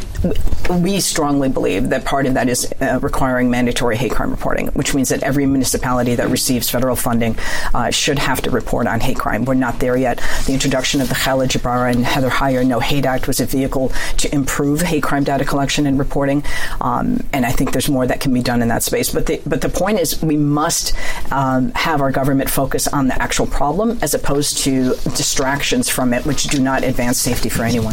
we strongly believe that part of that is uh, requiring mandatory hate crime reporting, which means that every municipality that receives federal funding uh, should have to report on hate crime. We're not there yet. The introduction of the Khaled Jabara and Heather Heyer No Hate Act was a vehicle to improve hate crime data collection and reporting, um, and I think there's more that can be done in that space. But the, but the point is we must um, have our government focus on the actual problem as opposed to distractions from it, which do not advance safety for anyone.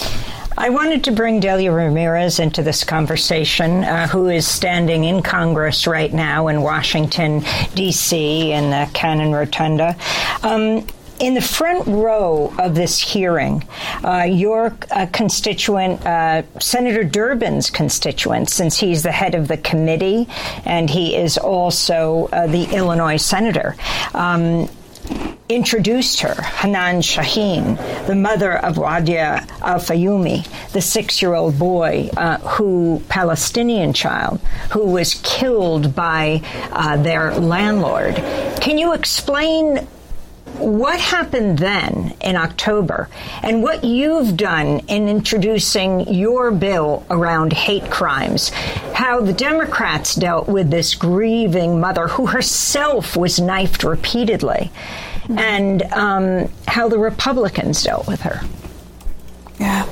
I wanted to bring Delia Ramirez into this conversation, uh, who is standing in Congress right now in Washington, D C, in the Cannon Rotunda. Um, in the front row of this hearing, uh, your uh, constituent, uh, Senator Durbin's constituent, since he's the head of the committee and he is also uh, the Illinois senator, um, introduced her, Hanan Shaheen, the mother of Wadia al-Fayumi, the six-year-old boy uh, who, Palestinian child, who was killed by uh, their landlord. Can you explain what happened then in October and what you've done in introducing your bill around hate crimes, how the Democrats dealt with this grieving mother who herself was knifed repeatedly, mm-hmm. and um, how the Republicans dealt with her? Yeah.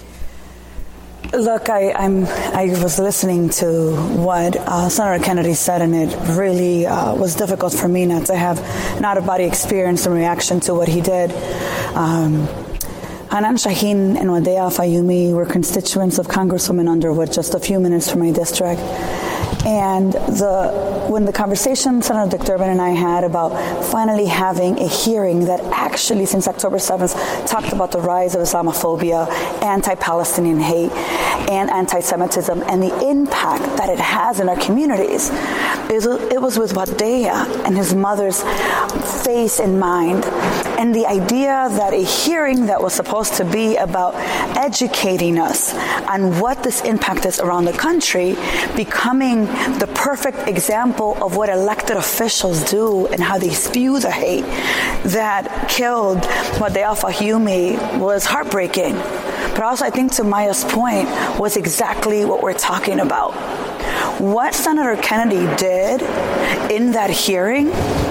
Look, I, I'm, I was listening to what uh, Senator Kennedy said, and it really uh, was difficult for me not to have an out-of-body experience and reaction to what he did. Um, Hanan Shaheen and Wadia al-Fayumi were constituents of Congresswoman Underwood, just a few minutes from my district. And the when the conversation Senator Dick Durbin and I had about finally having a hearing that actually, since October seventh, talked about the rise of Islamophobia, anti-Palestinian hate, and anti-Semitism, and the impact that it has in our communities, it was with Wadia and his mother's face in mind, and the idea that a hearing that was supposed to be about educating us on what this impact is around the country, becoming the perfect example of what elected officials do and how they spew the hate that killed Wadia al-Fayumi was heartbreaking. But also, I think to Maya's point was exactly what we're talking about. What Senator Kennedy did in that hearing,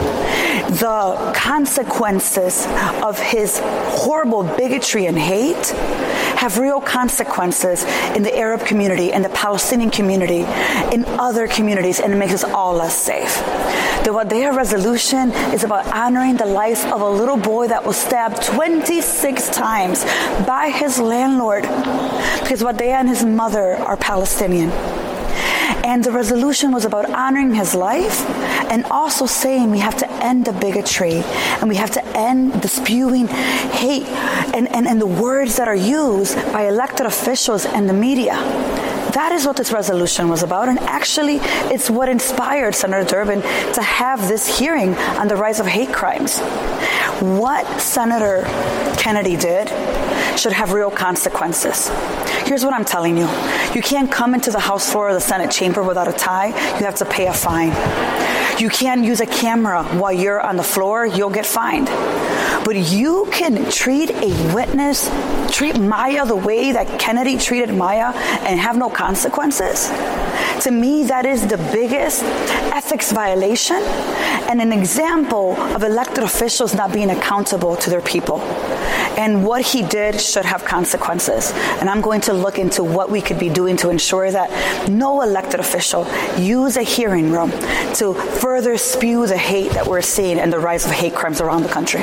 the consequences of his horrible bigotry and hate have real consequences in the Arab community, in the Palestinian community, in other communities, and it makes us all less safe. The Wadia resolution is about honoring the life of a little boy that was stabbed twenty-six times by his landlord because Wadia and his mother are Palestinian. And the resolution was about honoring his life and also saying we have to end the bigotry and we have to end the spewing hate and, and, and the words that are used by elected officials and the media. That is what this resolution was about, and actually it's what inspired Senator Durbin to have this hearing on the rise of hate crimes. What Senator Kennedy did should have real consequences. Here's what I'm telling you. You can't come into the House floor or the Senate chamber without a tie. You have to pay a fine. You can't use a camera while you're on the floor. You'll get fined. But you can treat a witness, treat Maya the way that Kennedy treated Maya and have no consequences. To me, that is the biggest ethics violation and an example of elected officials not being accountable to their people. And what he did should have consequences. And I'm going to look into what we could be doing to ensure that no elected official use a hearing room to further spew the hate that we're seeing and the rise of hate crimes around the country.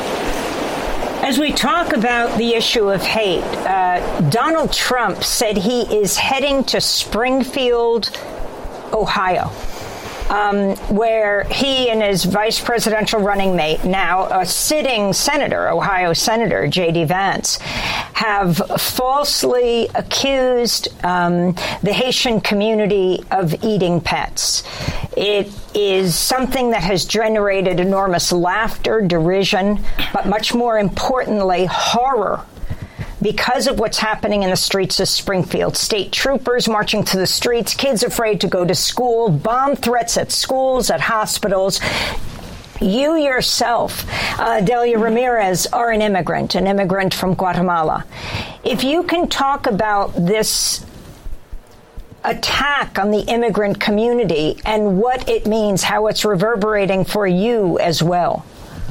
As we talk about the issue of hate, uh, Donald Trump said he is heading to Springfield, Ohio, um, where he and his vice presidential running mate, now a sitting senator, Ohio Senator J D Vance, have falsely accused um, the Haitian community of eating pets. It is something that has generated enormous laughter, derision, but much more importantly, horror because of what's happening in the streets of Springfield. State troopers marching to the streets, kids afraid to go to school, bomb threats at schools, at hospitals. You yourself, uh, Delia Ramirez, are an immigrant, an immigrant from Guatemala. If you can talk about this attack on the immigrant community and what it means, how it's reverberating for you as well.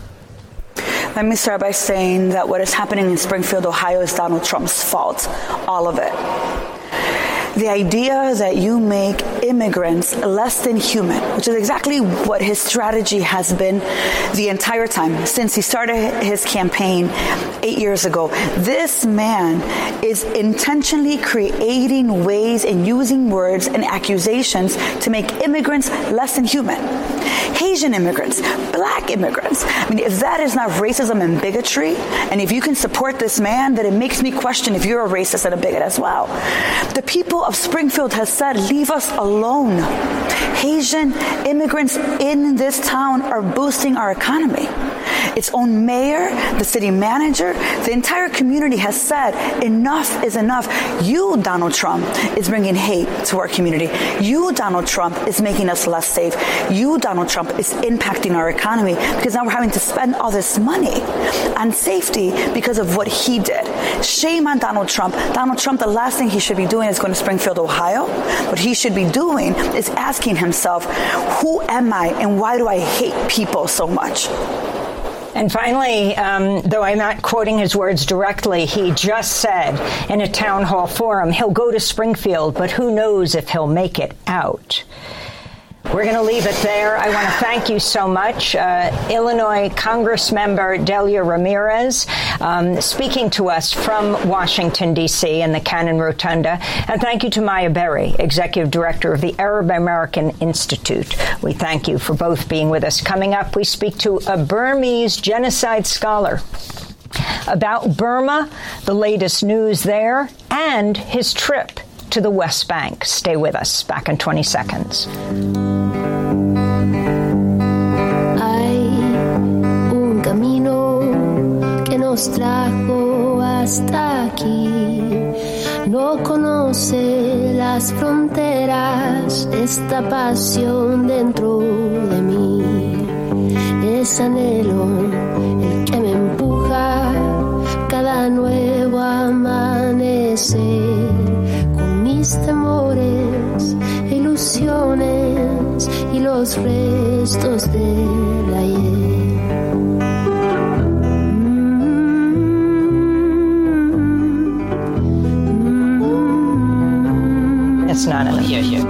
Let me start by saying that what is happening in Springfield, Ohio is Donald Trump's fault, all of it. The idea that you make immigrants less than human, which is exactly what his strategy has been the entire time since he started his campaign eight years ago. This man is intentionally creating ways and using words and accusations to make immigrants less than human. Haitian immigrants, black immigrants. I mean, if that is not racism and bigotry, and if you can support this man, then it makes me question if you're a racist and a bigot as well. The people of Springfield has said, leave us alone. Haitian immigrants in this town are boosting our economy. Its own mayor, the city manager, the entire community has said, enough is enough. You, Donald Trump, is bringing hate to our community. You, Donald Trump, is making us less safe. You, Donald Trump, is impacting our economy because now we're having to spend all this money on safety because of what he did. Shame on Donald Trump. Donald Trump, the last thing he should be doing is going to Springfield, Ohio. What he should be doing is asking himself, who am I and why do I hate people so much? And finally, um, though I'm not quoting his words directly, he just said in a town hall forum, he'll go to Springfield, but who knows if he'll make it out. We're going to leave it there. I want to thank you so much. Uh, Illinois Congressmember Delia Ramirez, um, speaking to us from Washington, D C in the Cannon Rotunda. And thank you to Maya Berry, Executive Director of the Arab American Institute. We thank you for both being with us. Coming up, we speak to a Burmese genocide scholar about Burma, the latest news there, and his trip to the West Bank. Stay with us. Back in twenty seconds. Nos trajo hasta aquí, no conoce las fronteras, esta pasión dentro de mí, es anhelo el que me empuja cada nuevo amanecer, con mis temores, ilusiones y los restos del ayer. It's not in the yeah, yeah.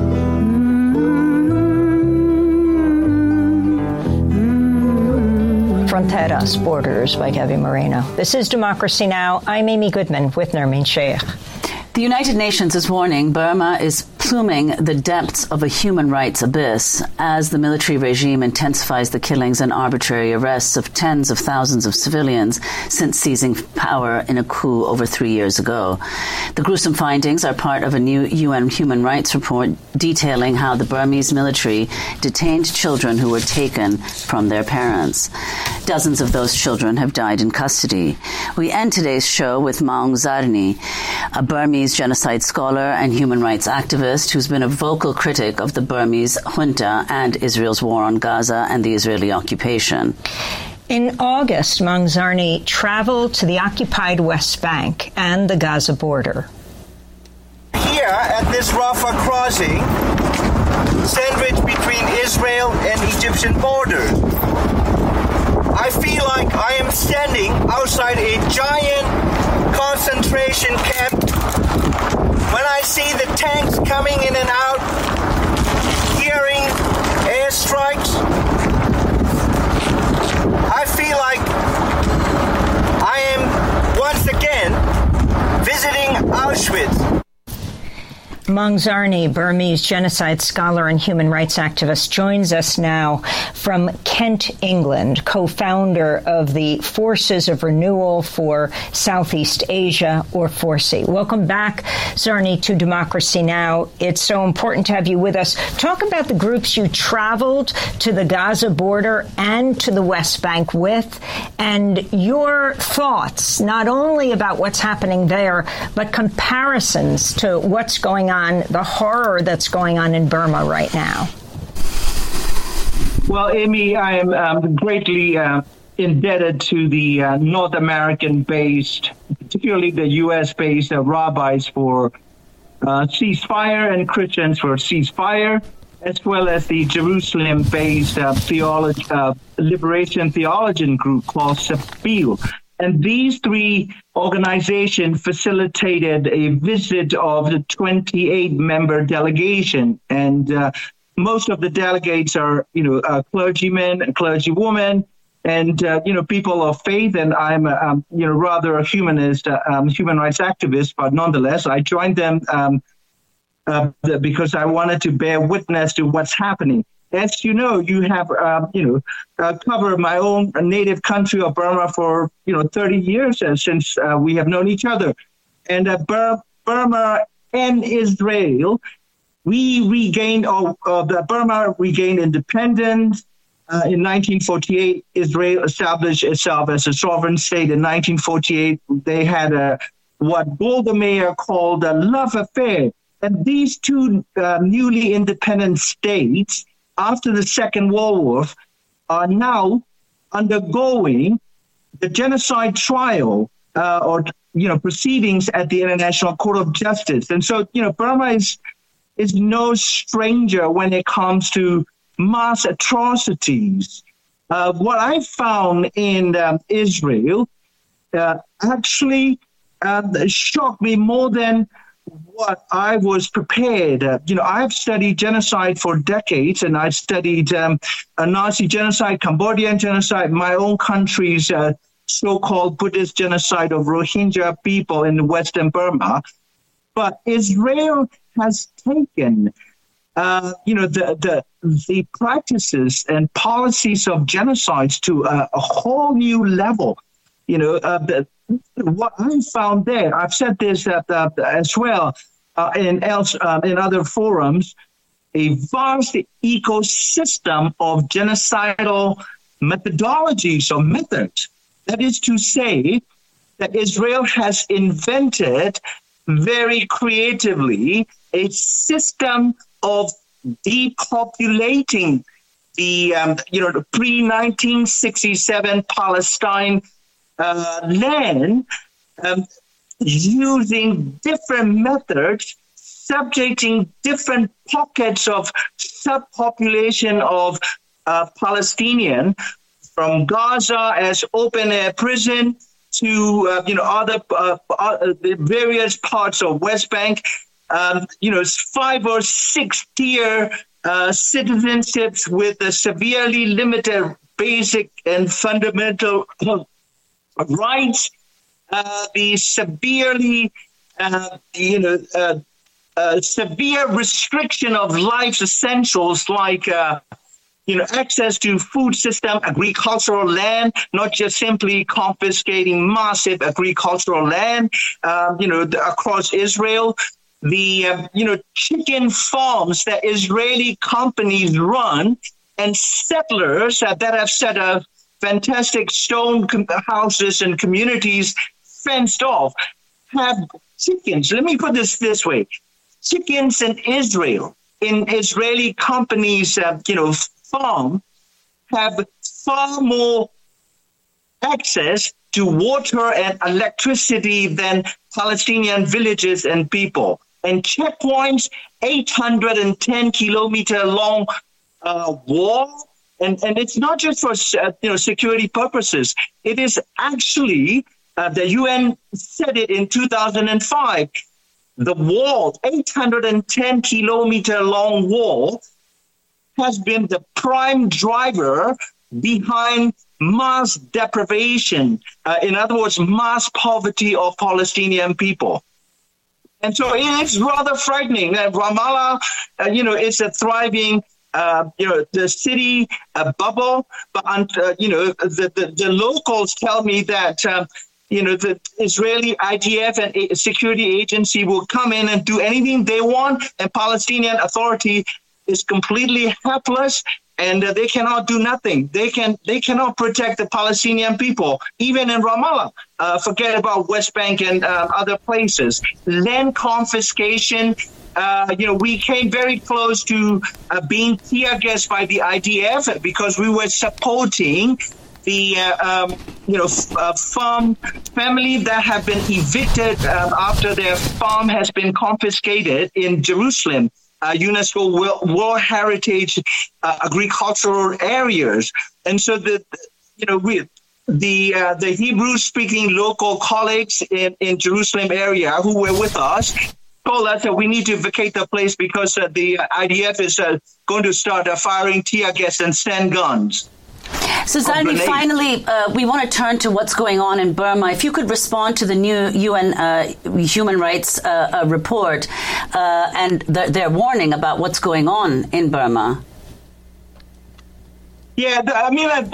Fronteras, Borders by Debbie Moreno. This is Democracy Now! I'm Amy Goodman with Nermeen Sheikh. The United Nations is warning Burma is pluming the depths of a human rights abyss as the military regime intensifies the killings and arbitrary arrests of tens of thousands of civilians since seizing power in a coup over three years ago. The gruesome findings are part of a new U N human rights report detailing how the Burmese military detained children who were taken from their parents. Dozens of those children have died in custody. We end today's show with Maung Zarni, a Burmese genocide scholar and human rights activist who's been a vocal critic of the Burmese junta and Israel's war on Gaza and the Israeli occupation. In August, Maung Zarni traveled to the occupied West Bank and the Gaza border. Here at this Rafah crossing, sandwiched between Israel and Egyptian border, I feel like I am standing outside a giant concentration camp. When I see the tanks coming in and out, hearing airstrikes, I feel like I am once again visiting Auschwitz. Maung Zarni, Burmese genocide scholar and human rights activist, joins us now from Kent, England, co-founder of the Forces of Renewal for Southeast Asia, or FORCE. Welcome back, Zarni, to Democracy Now! It's so important to have you with us. Talk about the groups you traveled to the Gaza border and to the West Bank with, and your thoughts, not only about what's happening there, but comparisons to what's going on on the horror that's going on in Burma right now. Well, Amy, I am um, greatly uh, indebted to the uh, North American-based, particularly the U S-based uh, rabbis for uh, ceasefire and Christians for ceasefire, as well as the Jerusalem-based uh, theology, uh, liberation theologian group called Sabeel. And these three organizations facilitated a visit of the twenty-eight member delegation. And uh, most of the delegates are, you know, uh, clergymen and clergywomen and, uh, you know, people of faith. And I'm, uh, um, you know, rather a humanist, uh, um, human rights activist. But nonetheless, I joined them um, uh, because I wanted to bear witness to what's happening. As you know, you have, uh, you know, uh, covered my own native country of Burma for, you know, thirty years uh, since uh, we have known each other. And uh, Bur- Burma and Israel, we regained, or uh, Burma regained independence uh, in nineteen forty-eight. Israel established itself as a sovereign state in nineteen forty-eight. They had a what Golda Meir called a love affair. And these two uh, newly independent states, after the Second World War, are now undergoing the genocide trial uh, or, you know, proceedings at the International Court of Justice. And so, you know, Burma is, is no stranger when it comes to mass atrocities. Uh, what I found in um, Israel uh, actually uh, shocked me more than what I was prepared. Uh, you know, I've studied genocide for decades, and I've studied um, a Nazi genocide, Cambodian genocide, my own country's uh, so-called Buddhist genocide of Rohingya people in Western Burma. But Israel has taken, uh, you know, the, the the practices and policies of genocides to a, a whole new level. You know, uh, the, what I found there, I've said this uh, uh, as well uh, in else uh, in other forums, a vast ecosystem of genocidal methodologies or methods. That is to say, that Israel has invented very creatively a system of depopulating the um, you know the pre nineteen sixty-seven Palestine Uh, land um, using different methods, subjecting different pockets of subpopulation of uh, Palestinian from Gaza as open air prison to uh, you know other uh, uh, various parts of West Bank. Um, you know, five or six tier uh, citizenships with a severely limited basic and fundamental rights, uh, the severely, uh, you know, uh, uh, severe restriction of life's essentials like, uh, you know, access to food system, agricultural land, not just simply confiscating massive agricultural land, uh, you know, across Israel. The, uh, you know, chicken farms that Israeli companies run and settlers uh, that have set up fantastic stone com- houses and communities fenced off have chickens. Let me put this this way. Chickens in Israel, in Israeli companies, uh, you know, farm, have far more access to water and electricity than Palestinian villages and people. And checkpoints, eight hundred ten kilometer long uh, wall. And and it's not just for uh, you know security purposes. It is actually, uh, the U N said it in two thousand five, the wall, eight hundred ten kilometer long wall, has been the prime driver behind mass deprivation. Uh, in other words, mass poverty of Palestinian people. And so it's rather frightening that Ramallah, uh, you know, is a thriving Uh, you know, the city uh, bubble, but, uh, you know, the, the, the locals tell me that, um, you know, the Israeli I D F and a security agency will come in and do anything they want, and Palestinian Authority is completely helpless, and uh, they cannot do nothing. They can they cannot protect the Palestinian people, even in Ramallah. Uh, forget about West Bank and uh, other places. Land confiscation. Uh, you know, we came very close to uh, being tear gassed by the I D F because we were supporting the, uh, um, you know, f- uh, farm family that have been evicted uh, after their farm has been confiscated in Jerusalem, uh, UNESCO World Heritage uh, agricultural areas. And so, the, you know, we the uh, the Hebrew-speaking local colleagues in, in Jerusalem area who were with us told us that we need to vacate the place because uh, the I D F is uh, going to start uh, firing tear gas and sand guns. So, Zalmi, finally, uh, we want to turn to what's going on in Burma. If you could respond to the new U N uh, Human Rights uh, uh, report uh, and the, their warning about what's going on in Burma. Yeah, I mean, uh,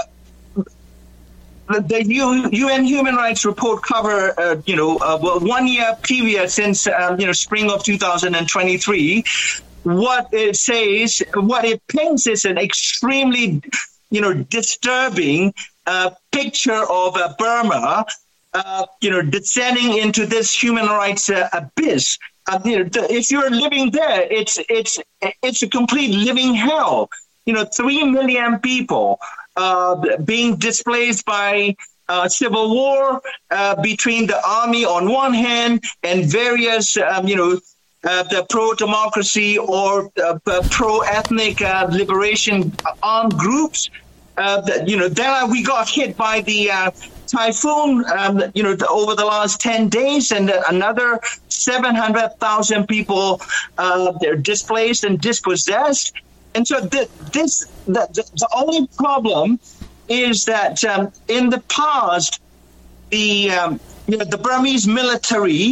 the, the U N Human Rights report cover, uh, you know, uh, well, one year period since, um, you know, spring of two thousand twenty-three. What it says, what it paints is an extremely, you know, disturbing uh, picture of uh, Burma, uh, you know, descending into this human rights uh, abyss. Uh, you know, if you're living there, it's it's it's a complete living hell. You know, three million people uh, being displaced by uh, civil war uh, between the army on one hand and various, um, you know, uh, the pro-democracy or uh, pro-ethnic uh, liberation armed groups. Uh, that, you know, then we got hit by the uh, typhoon, um, you know, the, over the last ten days, and uh, another seven hundred thousand people uh, they're displaced and dispossessed. And so the, this, the, the only problem is that um, in the past, the um, you know, the Burmese military